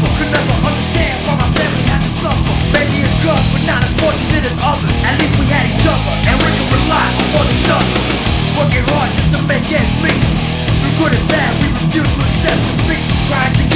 struggle. Could never understand why my family had to suffer. Maybe it's cause we're not as fortunate as others. At least we had each other, and we could rely on one another. Working hard just to make ends meet. Through good and bad, we refuse to accept defeat. Trying to